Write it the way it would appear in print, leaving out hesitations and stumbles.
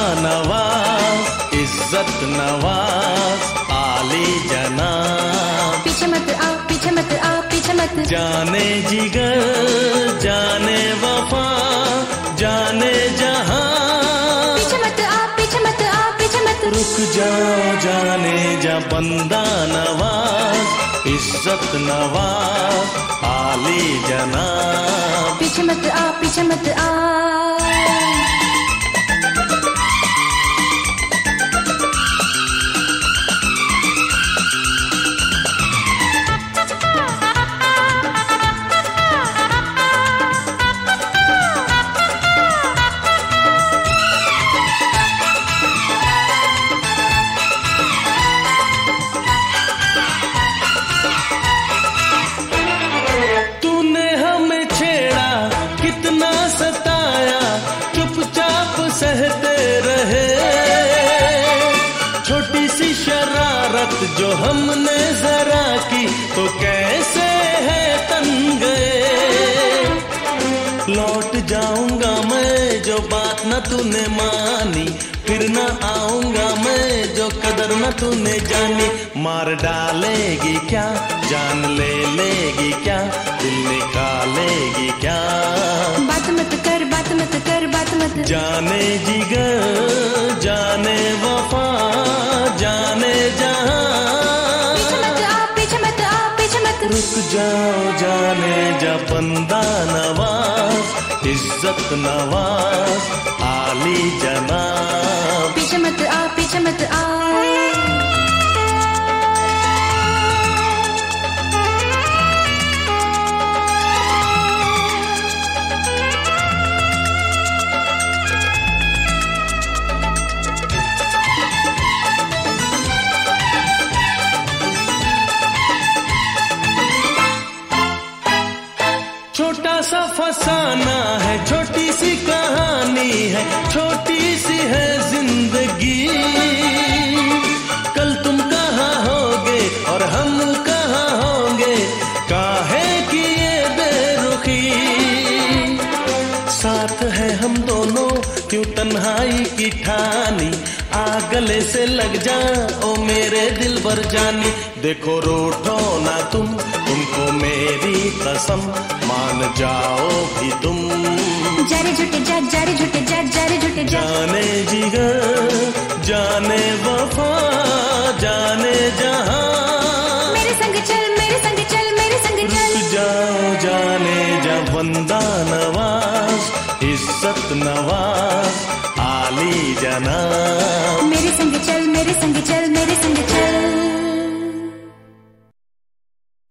नवाज, इज्जत नवाज, आली जनाब। पीछे मत आ, पीछे मत आ, पीछे मत। जाने जिगर, जाने वफा, जाने जहां। पीछे मत आ, पीछे मत आ, पीछे मत। रुक जाओ जाने जा बंदा नवाज, इज्जत नवाज, आली जनाब। पीछे मत आ, पीछे मत आ। सहते रहे छोटी सी शरारत जो हमने जरा की, तो कैसे है तन गए। लौट जाऊंगा मैं जो बात न तूने मानी, फिर न आऊंगा मैं जो कदर न तूने जानी। मार डालेगी क्या, जान ले लेगी क्या, दिल निकालेगी क्या। बात मत कर, बात मत कर, बात मत। जाने जिगर, जाने वफा, जाने जहां। पीछे मत आ, पीछे मत आ, पीछे मत। रुक जाओ जाने जा बंदा नवाज, इज्जत नवाज, आली जनाब। पीछे मत आ, पीछे मत आ। छोटा सा फसाना है, छोटी सी कहानी है, छोटी सी है जिंदगी। कल तुम कहाँ होगे और हम कहाँ होंगे, काहे की ये बेरुखी। साथ है हम दोनों क्यों तन्हाई की ठानी, आ गले से लग जा ओ मेरे दिल भर जानी। देखो रूठो ना तुमको मेरी कसम, मान जाओ भी तुम। जारे झूठे जा, जारे झूठे जा, जारे झूठे जा। जाने जिगर, जाने वफा, जाने जहां। मेरे संग चल, मेरे संग चल, मेरे संग चल। रुक जाओ जाने जा बंदा नवाज, इज्जत नवाज, आली जनाब। मेरे संग चल, मेरे संग चल, मेरे